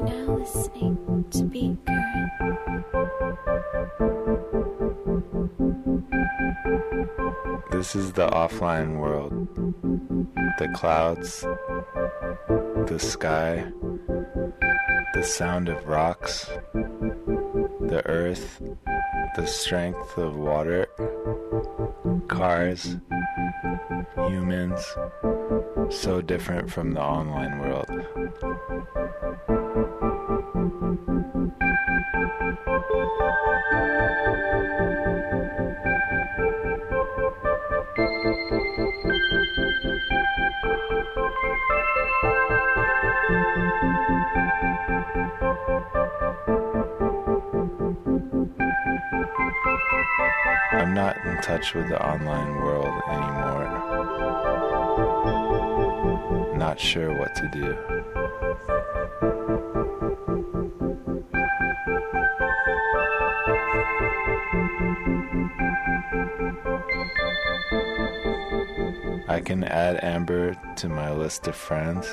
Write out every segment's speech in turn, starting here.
now listening to Beat Current. This is the offline world. The clouds, the sky, the sound of rocks, the earth, the strength of water, cars, humans, so different from the online world. I'm not in touch with the online world anymore. Not sure what to do. I can add Amber to my list of friends.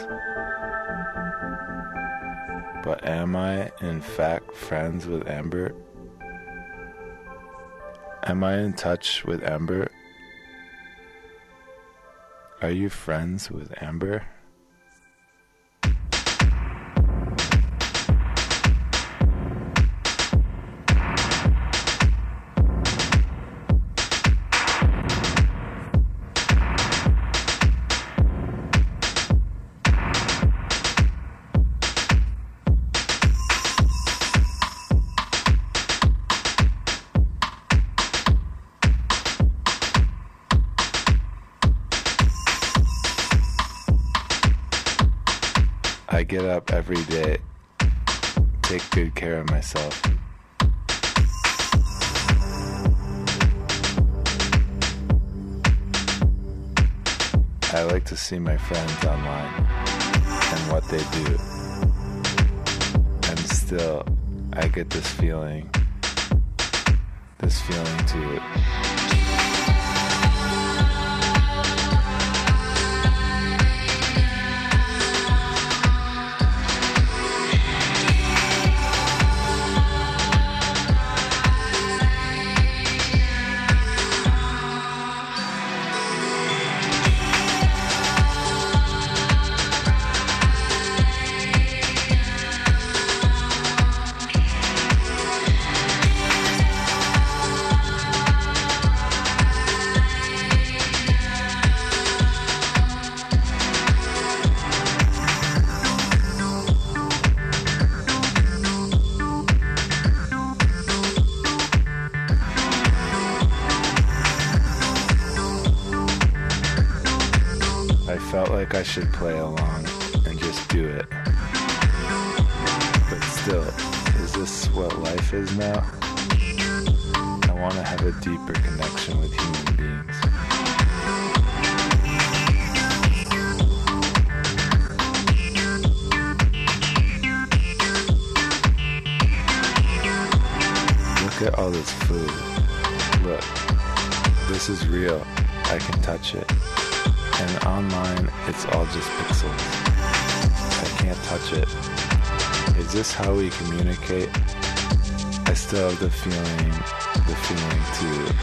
But am I in fact friends with Amber? Am I in touch with Amber? Are you friends with Amber? I get up every day, take good care of myself. I like to see my friends online and what they do. And still, I get this feeling too. Felt like I should play along and just do it. But still, is this what life is now? I want to have a deeper connection with human beings. Look at all this food. Look, this is real. I can touch it. And online, it's all just pixels. I can't touch it. Is this how we communicate? I still have the feeling too.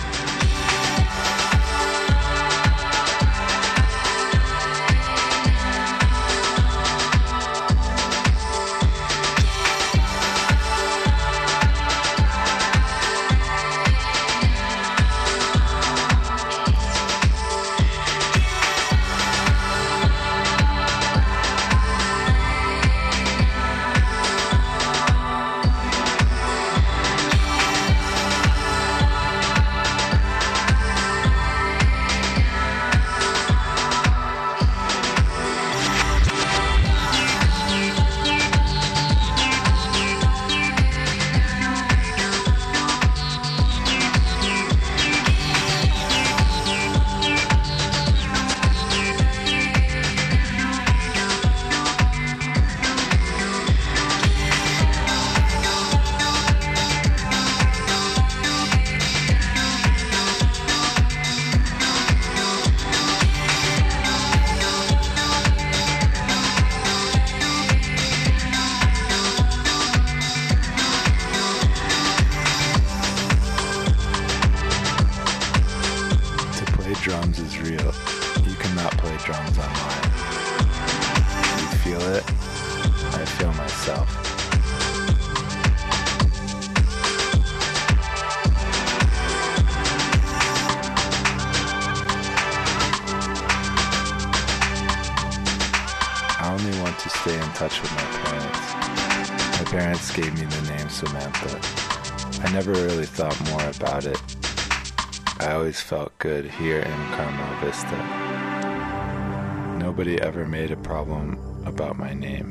drums online. You feel it? I feel myself. I only want to stay in touch with my parents. My parents gave me the name Samantha. I never really thought more about it. I always felt good here in Carmel Vista. Nobody ever made a problem about my name.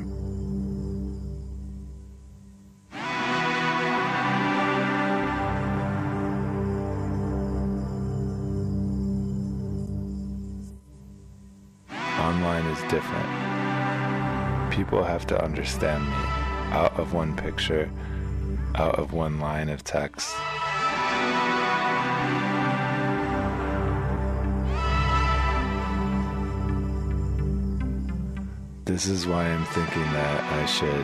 Online is different. People have to understand me. Out of one picture, out of one line of text. This is why I'm thinking that I should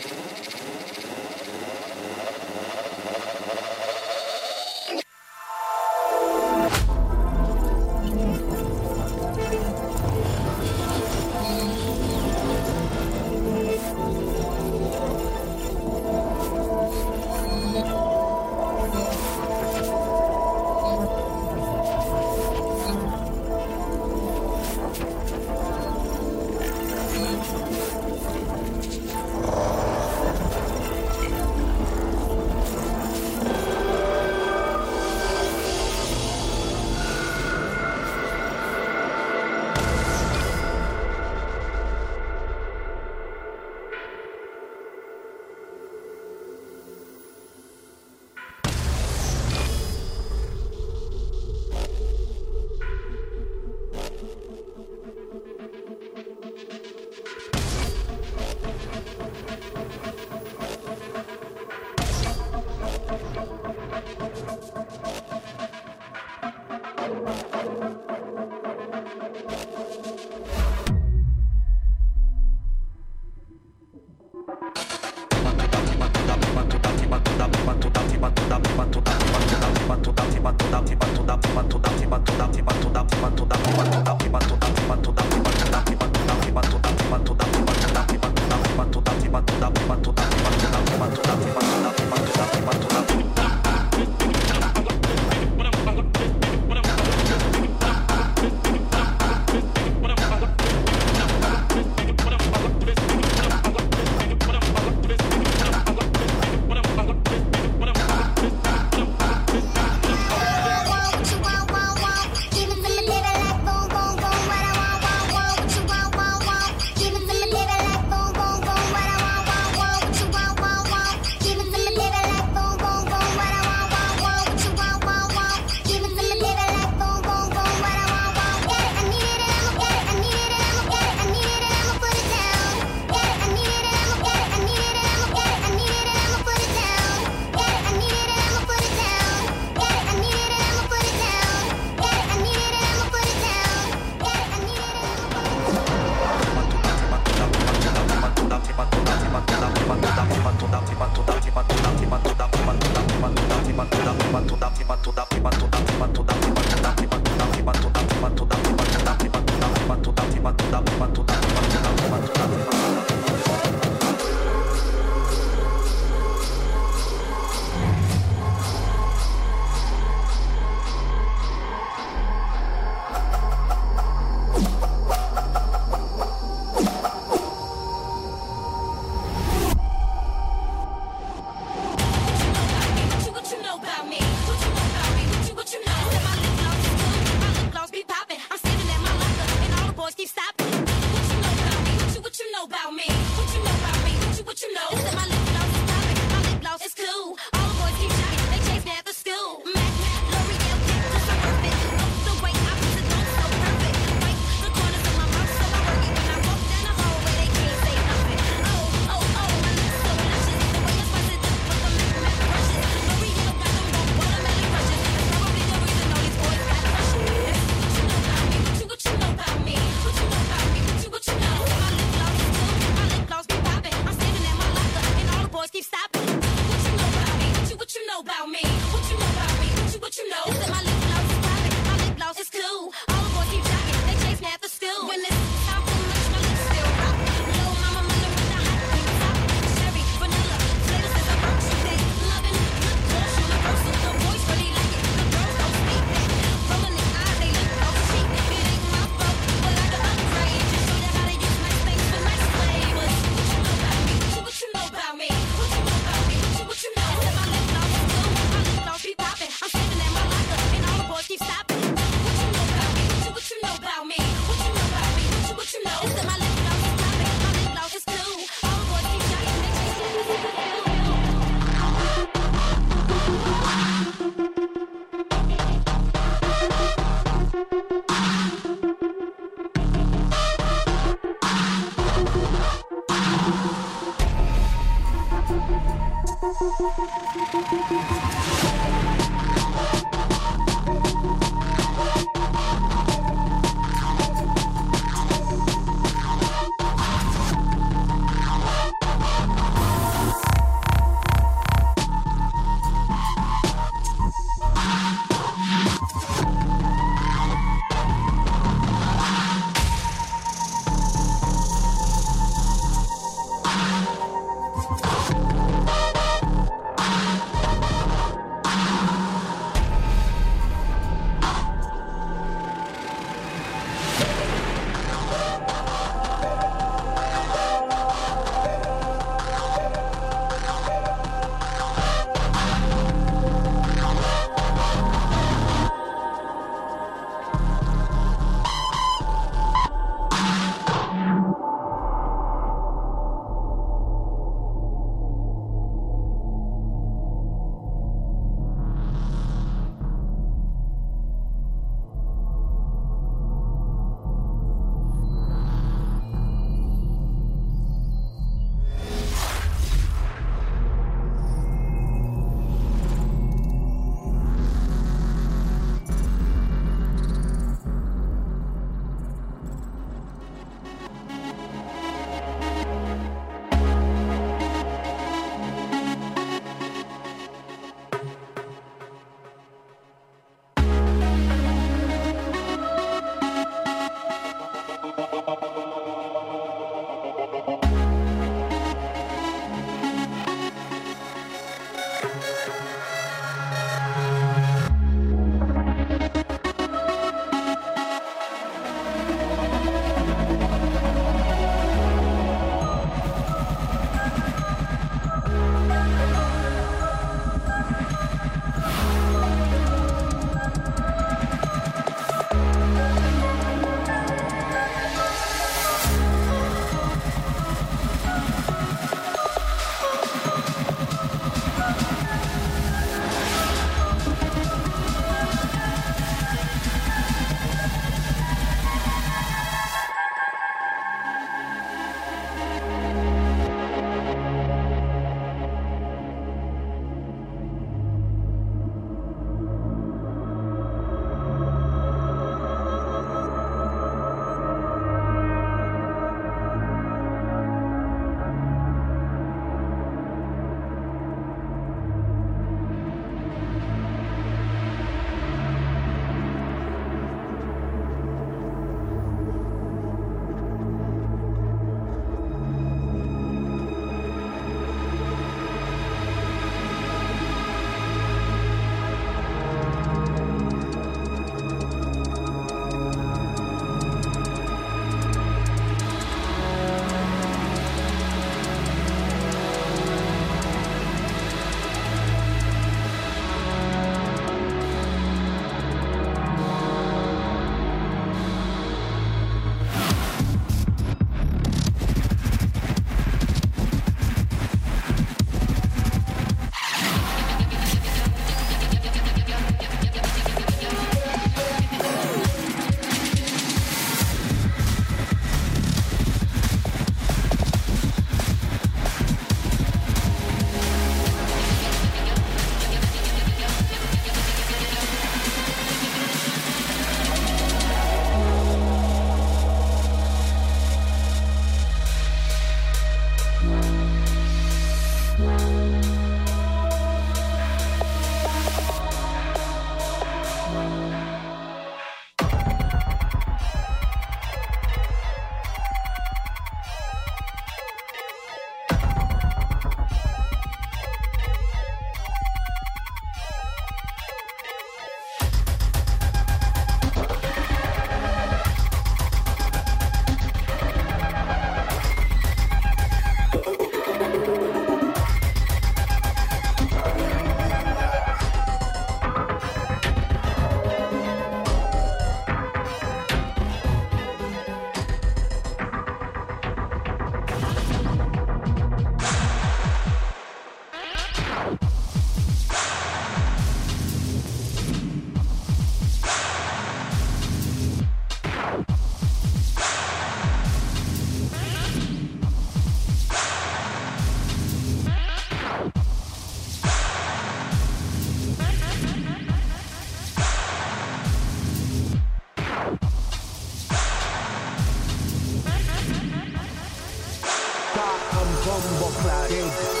walk like it.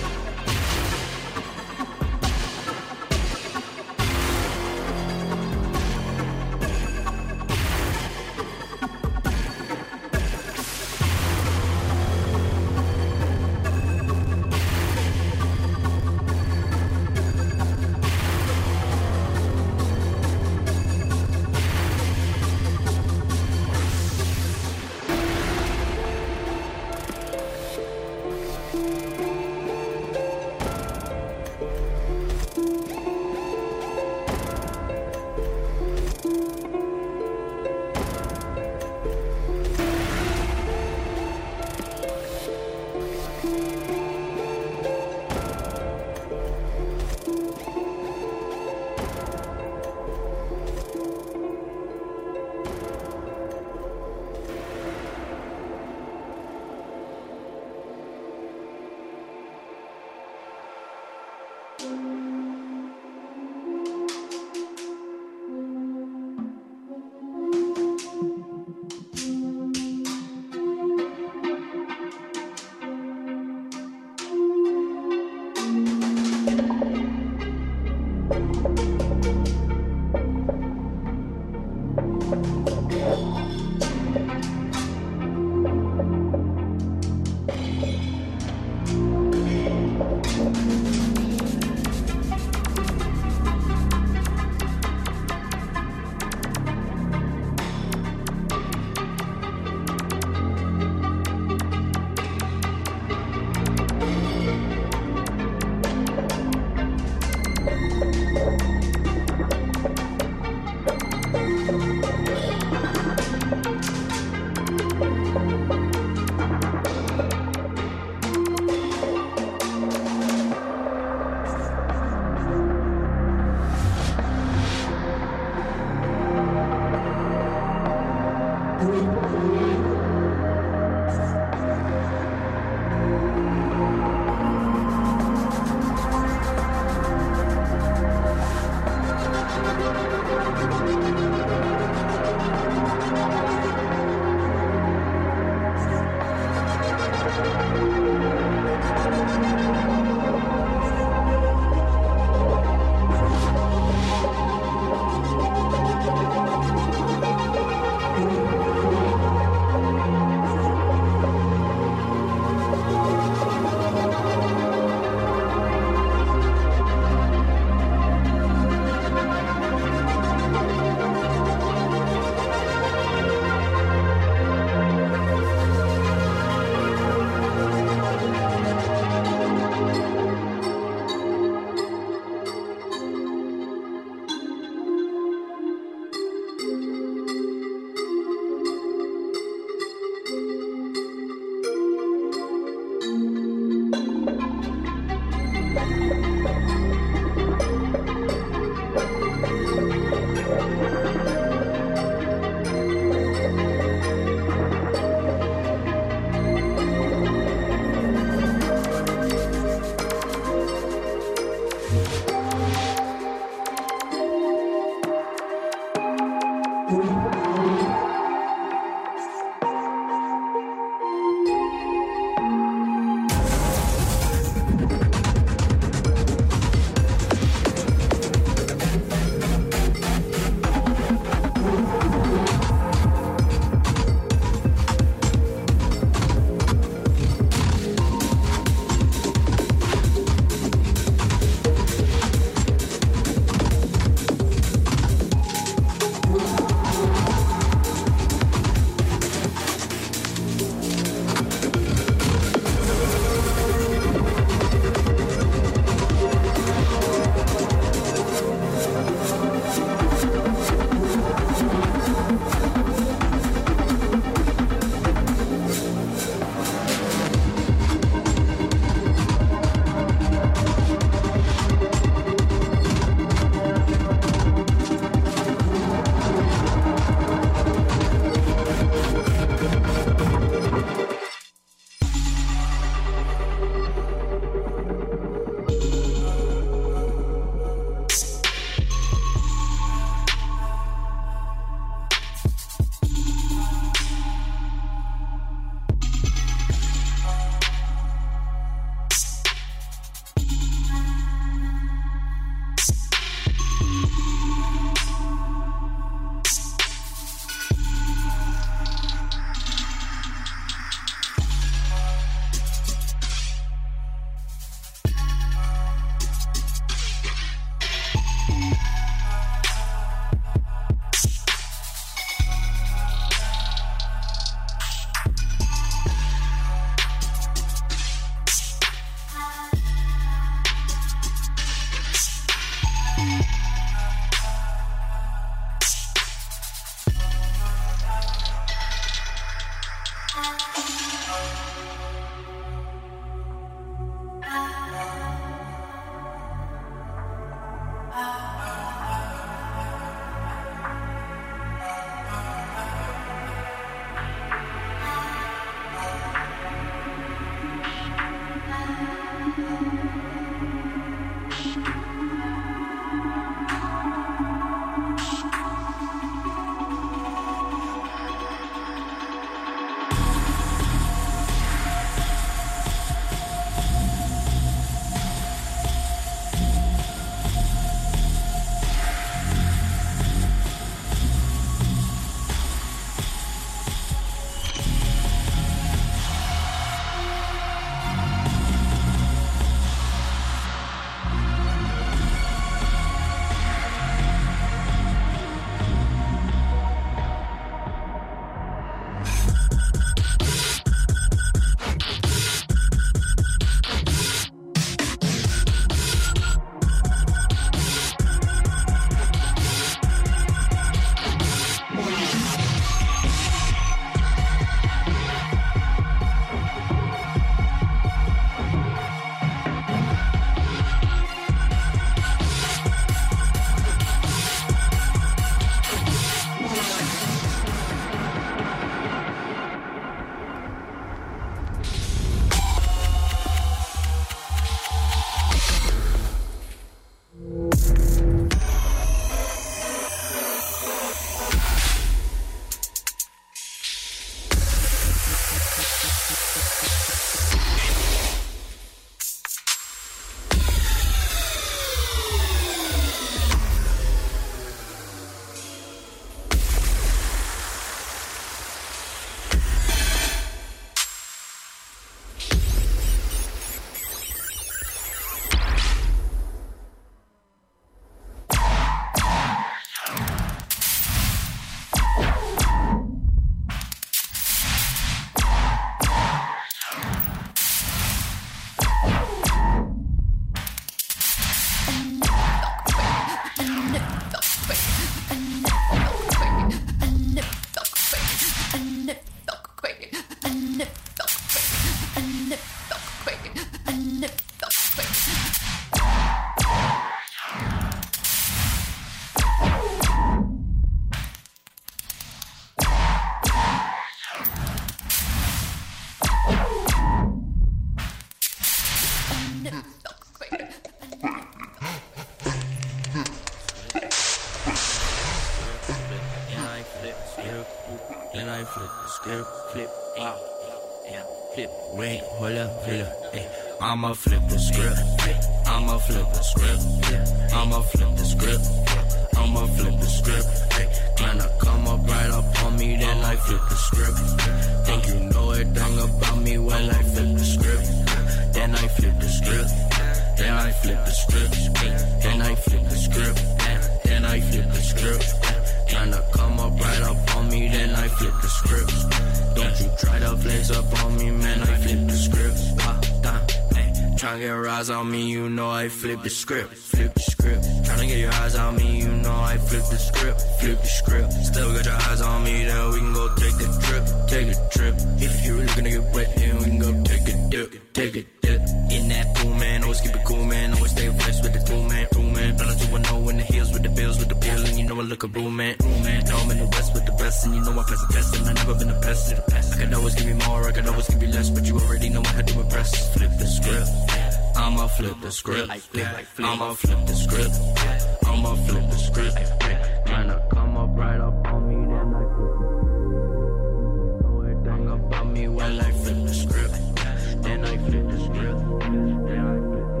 flip the script. Then I flip the script, flip, yeah, flip. Wait, hold up, hey. I'ma flip the script. I'ma flip the script. I'ma flip the script. I'ma flip the script. Hey, kinda come up right up on me, then I flip the script. Think you know everything about me, well I flip the script. Then I flip the script. Then I flip the script. Then I flip the script. Then I flip the script. Kinda come up right up on me, then I flip the script. Don't you try to flex up on me, man, I flip the script. Tryna get your eyes on me, you know I flip the script. Flip the script. Tryna get your eyes on me, you know I flip the script. Flip the script. Still got your eyes on me, then we can go take the trip. Take a trip. If you're really gonna get wet, then we can go take a dip. Take a dip. In that pool, man, always keep it cool, man. Always stay fresh with the tool, man. Balance you know in the heels with the bills, with the bill, and you know I look a rule, man. Know I'm in the west with the best, and you know I pass the test, and I never been a pest. I could always give you more, I could always give you less, but you already know I had to impress. Flip the script. I'ma flip the script. I'ma flip the script. I'ma flip the script. Tryna come up right up on me, then I flip the script. Know everything about me, well I flip the script. Then I flip the script. Then I flip the script.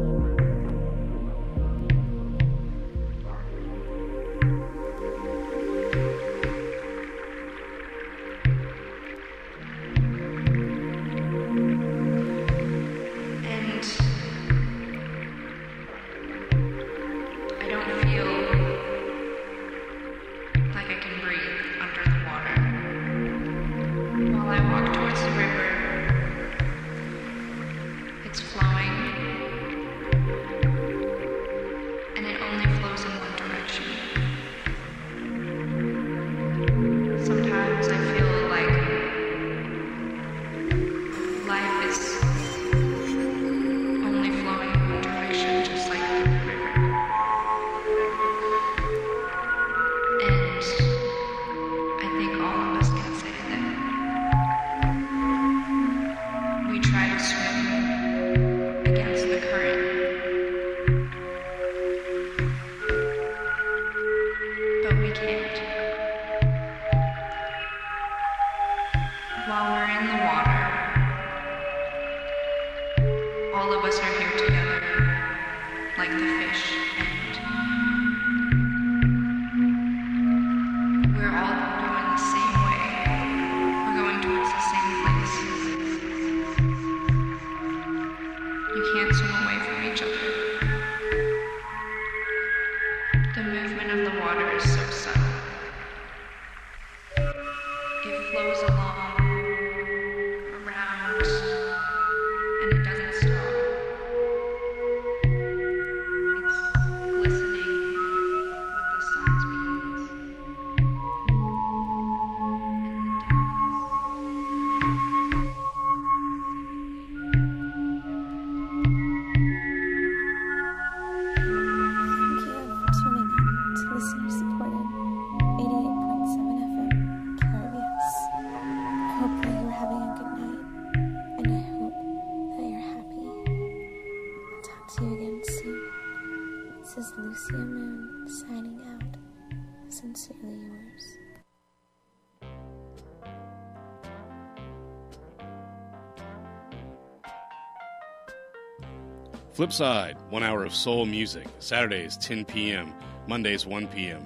Flipside, 1 hour of soul music. Saturdays, 10 p.m. Mondays, 1 p.m.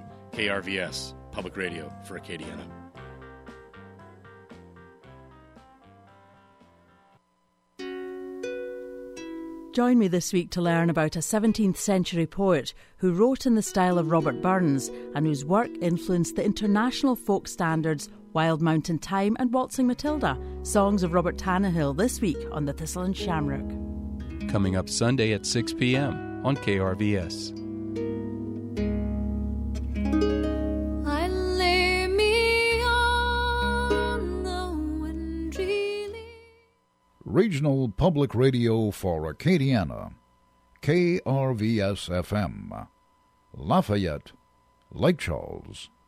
KRVS, Public Radio for Acadiana. Join me this week to learn about a 17th century poet who wrote in the style of Robert Burns and whose work influenced the international folk standards Wild Mountain Thyme and Waltzing Matilda, songs of Robert Tannahill this week on the Thistle and Shamrock. Coming up Sunday at 6 p.m. on KRVS. I lay me on the wintry leaf. Regional Public Radio for Acadiana, KRVS-FM, Lafayette, Lake Charles,